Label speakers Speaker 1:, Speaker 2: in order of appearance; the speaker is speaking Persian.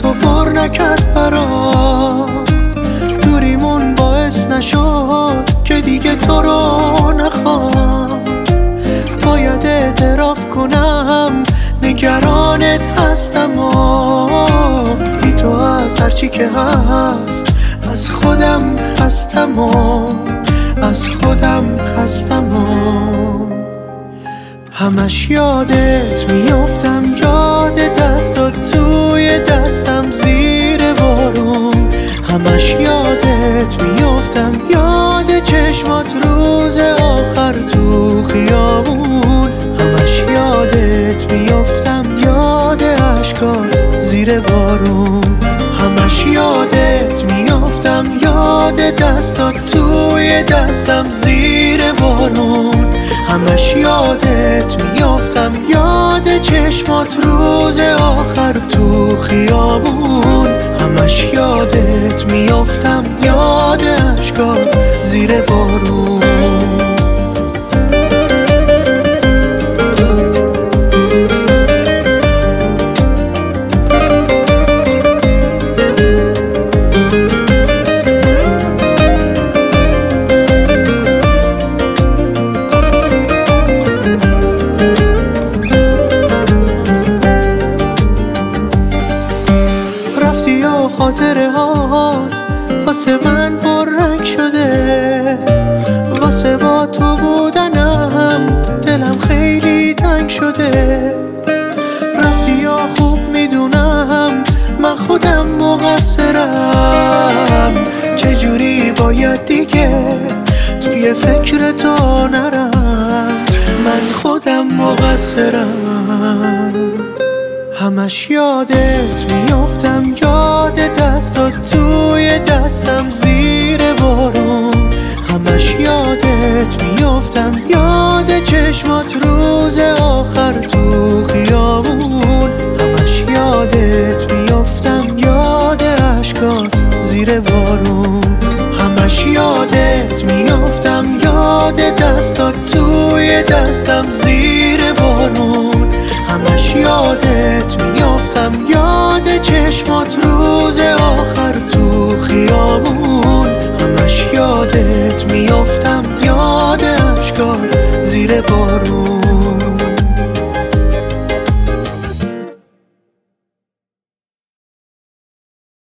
Speaker 1: تو پر نکرد برام. دوریمون باعث نشد که دیگه تو رو نخوام. باید اعتراف کنم نگرانت هستم و بی تو از هرچی که هست از خودم خستم و از خودم خستم و همش یادت میافتم، یاد دستات توی دستم زیر بارون. همش یادت میافتم، یاد چشمات روز آخر تو خیابون. همش یادت میافتم، یاد عشقات زیر بارون. همش یادت میافتم، یاد دستات توی دستم زیر بارون. همش یادت میافتم، یاد چشمات روز آخر تو خیابون. همش یادت میافتم، یاد عشقات زیر بارون. خاطره هات واسه من پررنگ شده، واسه با تو بودنم دلم خیلی تنگ شده. رفتی یا خوب میدونم من خودم مقصرم، چجوری باید دیگه توی فکر تو نرم. من خودم مقصرم. همش یادت میافتم، یاد دستات توی دستم زیر بارون. همش یادت میافتم، یاد چشمات روز آخر تو خیابون. همش یادت میافتم، یاد عشقات زیر بارون. همش یادت میافتم، یاد دستات توی دستم زیر بارون. همش یادت میافتم، یاد چشمات روز آخر تو خیابون. همش یادت میافتم، یاد عشقات زیر بارون.